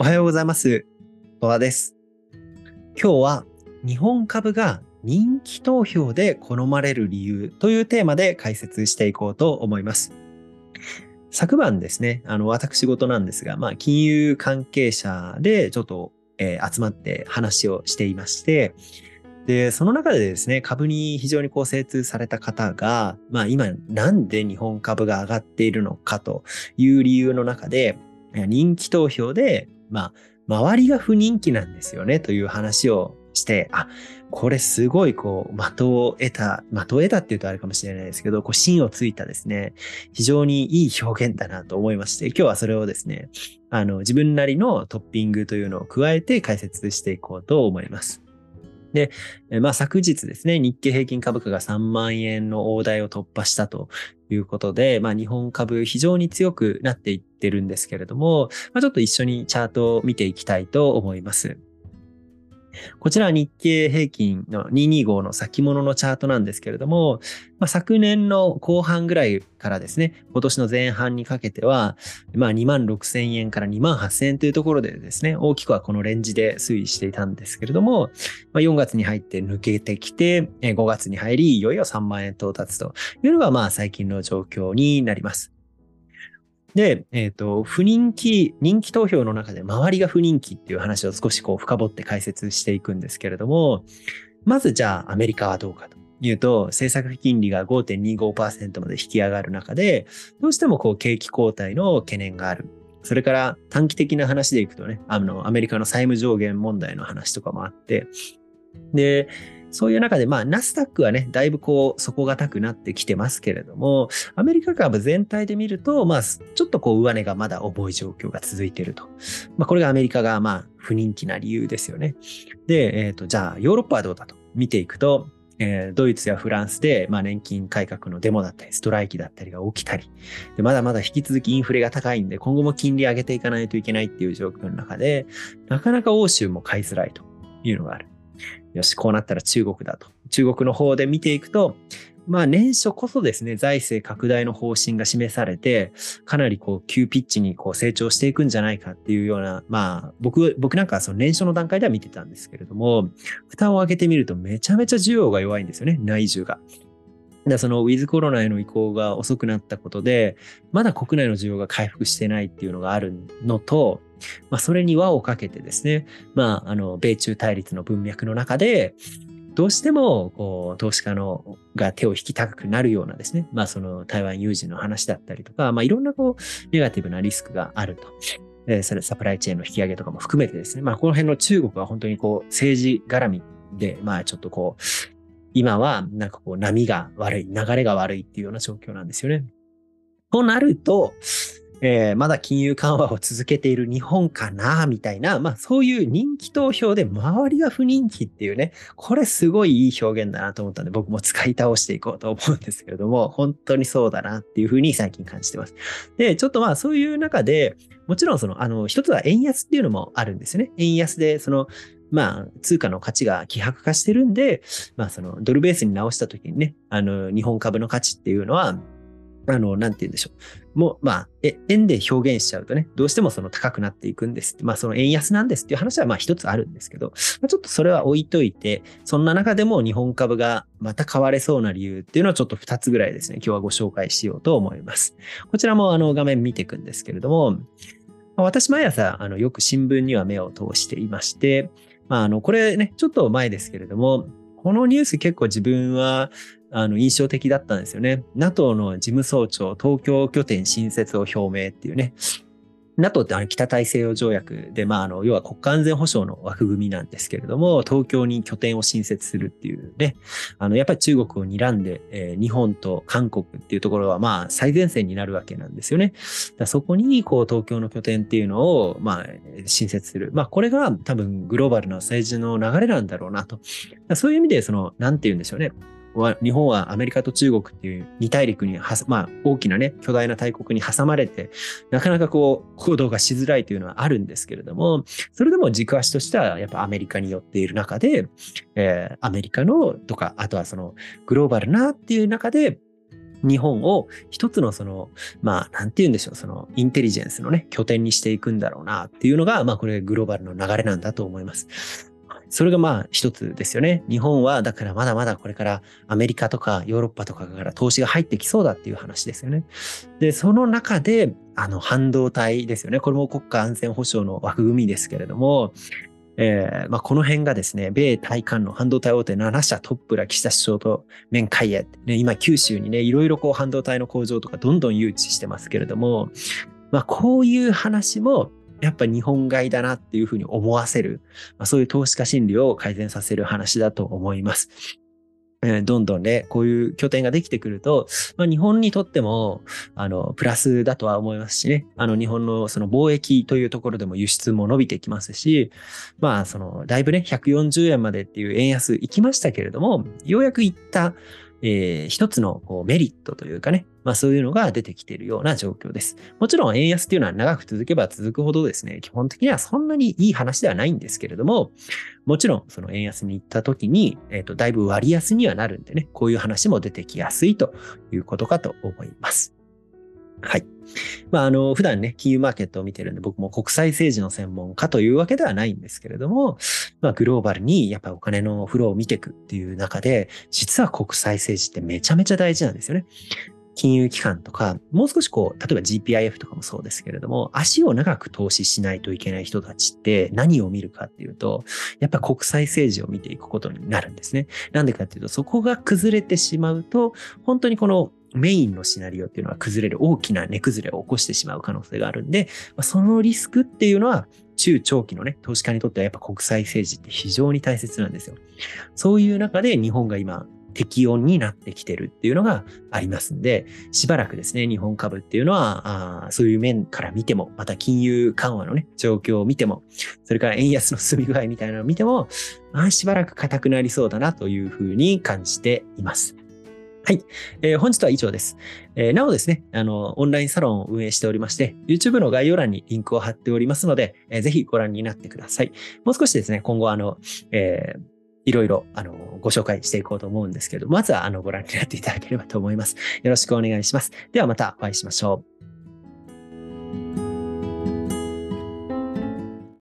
はようございます。戸田です。今日は日本株が人気投票で好まれる理由というテーマで解説していこうと思います。昨晩ですね、私事なんですが、金融関係者でちょっと、集まって話をしていまして、で、その中でですね、株に非常に精通された方が、今なんで日本株が上がっているのかという理由の中で、人気投票で、周りが不人気なんですよねという話をして、これすごい的を得たっていうとあれかもしれないですけど、芯をついたですね、非常にいい表現だなと思いまして、今日はそれをですね、自分なりのトッピングというのを加えて解説していこうと思います。で、昨日ですね、日経平均株価が3万円の大台を突破したということで、日本株非常に強くなっていってるんですけれども、ちょっと一緒にチャートを見ていきたいと思います。こちらは日経平均の225の先物のチャートなんですけれども、昨年の後半ぐらいからですね、今年の前半にかけては、2万6千円から2万8千円というところでですね、大きくはこのレンジで推移していたんですけれども、4月に入って抜けてきて、5月に入り、いよいよ3万円到達というのが最近の状況になります。で、人気投票の中で周りが不人気っていう話を少し深掘って解説していくんですけれども、まずじゃあアメリカはどうかというと、政策金利が 5.25% まで引き上がる中で、どうしても景気後退の懸念がある。それから短期的な話でいくとね、アメリカの債務上限問題の話とかもあって、で、そういう中で、ナスダックはね、だいぶ底堅くなってきてますけれども、アメリカ株全体で見ると、ちょっと上値がまだ重い状況が続いていると。これがアメリカが不人気な理由ですよね。で、じゃあヨーロッパはどうだと見ていくと、ドイツやフランスで、年金改革のデモだったり、ストライキだったりが起きたり、でまだまだ引き続きインフレが高いんで、今後も金利上げていかないといけないっていう状況の中で、なかなか欧州も買いづらいというのがある。よし、こうなったら中国だと。中国の方で見ていくと、年初こそですね、財政拡大の方針が示されて、かなり急ピッチに成長していくんじゃないかっていうような、僕なんかはその年初の段階では見てたんですけれども、蓋を開けてみるとめちゃめちゃ需要が弱いんですよね、内需が。そのウィズコロナへの移行が遅くなったことで、まだ国内の需要が回復してないっていうのがあるのと、それに輪をかけてですね、米中対立の文脈の中で、どうしても、投資家が手を引きたくなるようなですね、その台湾有事の話だったりとか、いろんなネガティブなリスクがあると。それサプライチェーンの引き上げとかも含めてですね、この辺の中国は本当に政治絡みで、ちょっと今は波が悪い、流れが悪いっていうような状況なんですよね。となると、まだ金融緩和を続けている日本かな、みたいな、そういう人気投票で周りが不人気っていうね、これすごいいい表現だなと思ったんで、僕も使い倒していこうと思うんですけれども、本当にそうだなっていうふうに最近感じてます。で、ちょっとそういう中で、もちろん一つは円安っていうのもあるんですよね。円安で、通貨の価値が希薄化してるんで、ドルベースに直した時にね、日本株の価値っていうのは、なんて言うんでしょう。もう、円で表現しちゃうとね、どうしても高くなっていくんですって。その円安なんですっていう話は一つあるんですけど、ちょっとそれは置いといて、そんな中でも日本株がまた買われそうな理由っていうのをちょっと2つぐらいですね、今日はご紹介しようと思います。こちらも画面見ていくんですけれども、私毎朝よく新聞には目を通していまして、これね、ちょっと前ですけれども、このニュース結構自分は印象的だったんですよね。NATO の事務総長、東京拠点新設を表明っていうね。NATO って北大西洋条約で、要は国家安全保障の枠組みなんですけれども、東京に拠点を新設するっていうね。やっぱり中国を睨んで、日本と韓国っていうところは最前線になるわけなんですよね。そこに東京の拠点っていうのを新設する。これが多分グローバルな政治の流れなんだろうなと。そういう意味でなんて言うんでしょうね。日本はアメリカと中国っていう二大陸に大きなね、巨大な大国に挟まれて、なかなか行動がしづらいというのはあるんですけれども、それでも軸足としてはやっぱアメリカに寄っている中で、アメリカのとか、あとはグローバルなっていう中で、 日本を一つのなんて言うんでしょう、インテリジェンスのね、拠点にしていくんだろうなっていうのが、これグローバルの流れなんだと思います。それが一つですよね。日本はだからまだまだこれからアメリカとかヨーロッパとかから投資が入ってきそうだっていう話ですよね。で、その中で、半導体ですよね。これも国家安全保障の枠組みですけれども、この辺がですね、米対韓の半導体大手7社トップら岸田首相と面会へ、ね、今九州にね、いろいろ半導体の工場とかどんどん誘致してますけれども、こういう話もやっぱ日本買いだなっていうふうに思わせる、そういう投資家心理を改善させる話だと思います。どんどんね、こういう拠点ができてくると、日本にとっても、プラスだとは思いますしね、日本のその貿易というところでも輸出も伸びてきますし、だいぶね、140円までっていう円安行きましたけれども、ようやく行った、一つのメリットというかね、そういうのが出てきているような状況です。もちろん円安っていうのは長く続けば続くほどですね、基本的にはそんなにいい話ではないんですけれども、もちろんその円安に行った時に、だいぶ割安にはなるんでね、こういう話も出てきやすいということかと思います。はい。普段ね、金融マーケットを見てるんで、僕も国際政治の専門家というわけではないんですけれども、グローバルにやっぱりお金のフローを見ていくっていう中で、実は国際政治ってめちゃめちゃ大事なんですよね。金融機関とか、もう少し例えば GPIF とかもそうですけれども、足を長く投資しないといけない人たちって何を見るかっていうと、やっぱ国際政治を見ていくことになるんですね。なんでかっていうと、そこが崩れてしまうと、本当にこのメインのシナリオっていうのは崩れる大きな値崩れを起こしてしまう可能性があるんで、そのリスクっていうのは中長期のね、投資家にとってはやっぱ国際政治って非常に大切なんですよ。そういう中で日本が今、適温になってきてるっていうのがありますんで、しばらくですね、日本株っていうのは、そういう面から見ても、また金融緩和のね、状況を見ても、それから円安の進み具合みたいなのを見ても、しばらく硬くなりそうだなというふうに感じています。はい、本日は以上です。なおですね、オンラインサロンを運営しておりまして、YouTube の概要欄にリンクを貼っておりますので、ぜひご覧になってください。もう少しですね、今後いろいろご紹介していこうと思うんですけど、まずはご覧になっていただければと思います。よろしくお願いします。ではまたお会いしましょう。